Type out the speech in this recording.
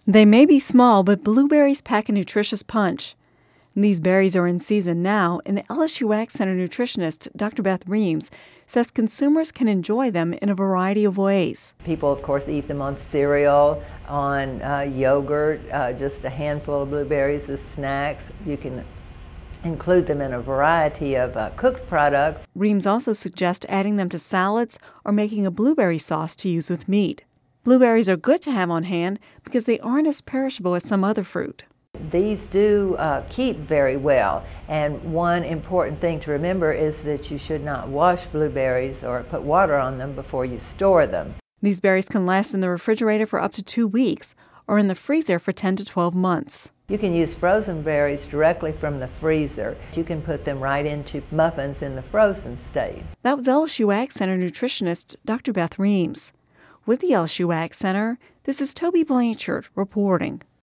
They may be small, but blueberries pack a nutritious punch. These berries are in season now, and the LSU Ag Center nutritionist, Dr. Beth Reams, says consumers can enjoy them in a variety of ways. People, of course, eat them on cereal, on yogurt, just a handful of blueberries as snacks. You can include them in a variety of cooked products. Reams also suggests adding them to salads or making a blueberry sauce to use with meat. Blueberries are good to have on hand because they aren't as perishable as some other fruit. These do keep very well, and one important thing to remember is that you should not wash blueberries or put water on them before you store them. These berries can last in the refrigerator for up to 2 weeks or in the freezer for 10 to 12 months. You can use frozen berries directly from the freezer. You can put them right into muffins in the frozen state. That was LSU Ag Center nutritionist Dr. Beth Reams. With the LSU Ag Center, this is Toby Blanchard reporting.